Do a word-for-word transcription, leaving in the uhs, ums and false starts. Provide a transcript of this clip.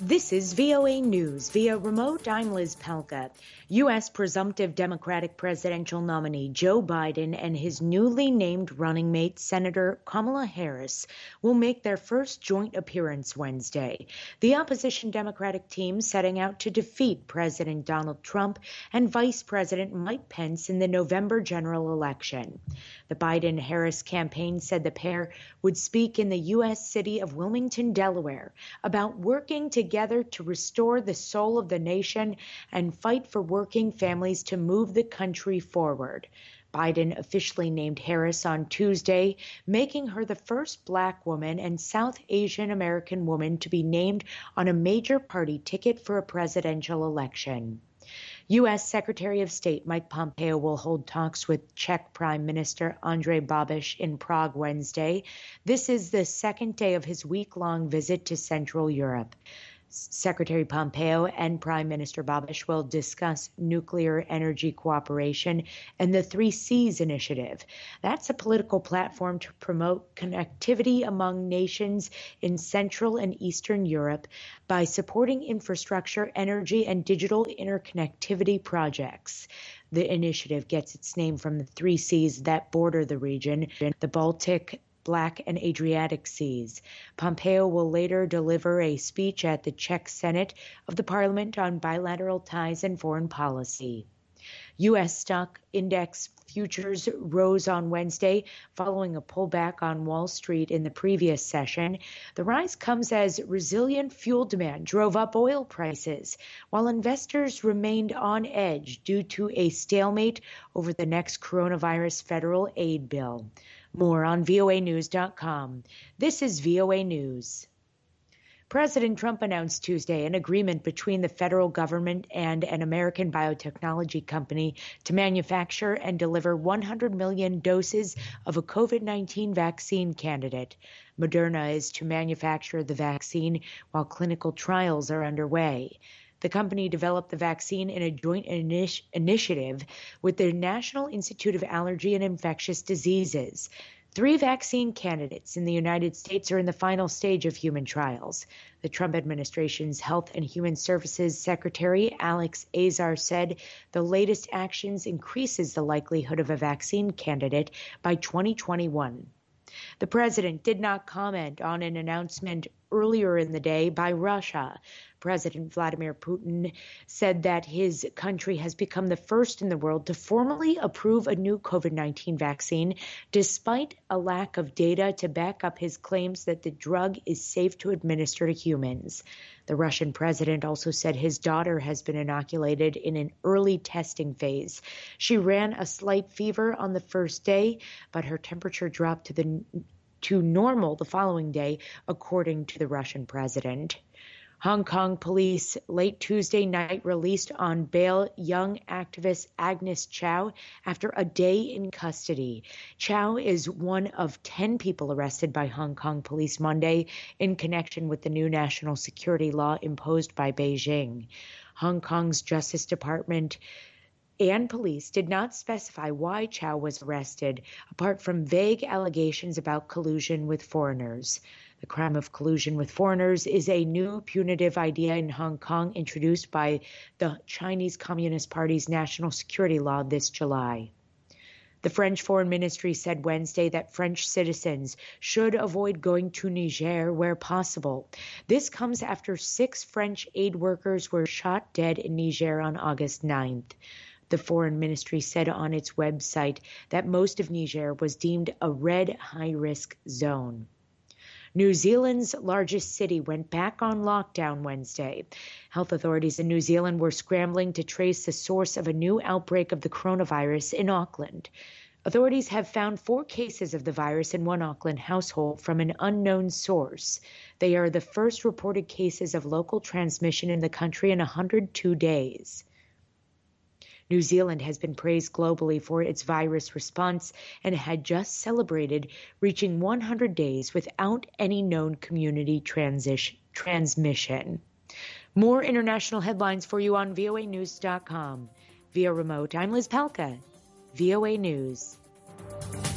This is V O A News. Via remote, I'm Liz Palka. U S presumptive Democratic presidential nominee Joe Biden and his newly named running mate, Senator Kamala Harris, will make their first joint appearance Wednesday. The opposition Democratic team setting out to defeat President Donald Trump and Vice President Mike Pence in the November general election. The Biden-Harris campaign said the pair would speak in the U S city of Wilmington, Delaware, about working together to restore the soul of the nation and fight for working families to move the country forward. Biden officially named Harris on Tuesday, making her the first Black woman and South Asian American woman to be named on a major party ticket for a presidential election. U S Secretary of State Mike Pompeo will hold talks with Czech Prime Minister Andrej Babiš in Prague Wednesday. This is the second day of his week-long visit to Central Europe. Secretary Pompeo and Prime Minister Babiš will discuss nuclear energy cooperation and the Three Seas initiative. That's a political platform to promote connectivity among nations in Central and Eastern Europe by supporting infrastructure, energy, and digital interconnectivity projects. The initiative gets its name from the three seas that border the region, the Baltic, Black and Adriatic Seas. Pompeo will later deliver a speech at the Czech Senate of the Parliament on bilateral ties and foreign policy. U S stock index futures rose on Wednesday following a pullback on Wall Street in the previous session. The rise comes as resilient fuel demand drove up oil prices, while investors remained on edge due to a stalemate over the next coronavirus federal aid bill. More on V O A news dot com. This is V O A News. President Trump announced Tuesday an agreement between the federal government and an American biotechnology company to manufacture and deliver one hundred million doses of a COVID nineteen vaccine candidate. Moderna is to manufacture the vaccine while clinical trials are underway. The company developed the vaccine in a joint initi- initiative with the National Institute of Allergy and Infectious Diseases. Three vaccine candidates in the United States are in the final stage of human trials. The Trump administration's Health and Human Services Secretary Alex Azar said the latest actions increases the likelihood of a vaccine candidate by twenty twenty-one. The president did not comment on an announcement earlier in the day by Russia. President Vladimir Putin said that his country has become the first in the world to formally approve a new COVID nineteen vaccine, despite a lack of data to back up his claims that the drug is safe to administer to humans. The Russian president also said his daughter has been inoculated in an early testing phase. She ran a slight fever on the first day, but her temperature dropped to the to normal the following day, according to the Russian president. Hong Kong police late Tuesday night released on bail young activist Agnes Chow after a day in custody. Chow is one of ten people arrested by Hong Kong police Monday in connection with the new national security law imposed by Beijing. Hong Kong's Justice Department and police did not specify why Chow was arrested, apart from vague allegations about collusion with foreigners. The crime of collusion with foreigners is a new punitive idea in Hong Kong introduced by the Chinese Communist Party's national security law this July. The French Foreign Ministry said Wednesday that French citizens should avoid going to Niger where possible. This comes after six French aid workers were shot dead in Niger on August ninth. The Foreign Ministry said on its website that most of Niger was deemed a red high-risk zone. New Zealand's largest city went back on lockdown Wednesday. Health authorities in New Zealand were scrambling to trace the source of a new outbreak of the coronavirus in Auckland. Authorities have found four cases of the virus in one Auckland household from an unknown source. They are the first reported cases of local transmission in the country in one hundred two days. New Zealand has been praised globally for its virus response and had just celebrated reaching one hundred days without any known community transition, transmission. More international headlines for you on V O A news dot com. Via remote, I'm Liz Palka, V O A News.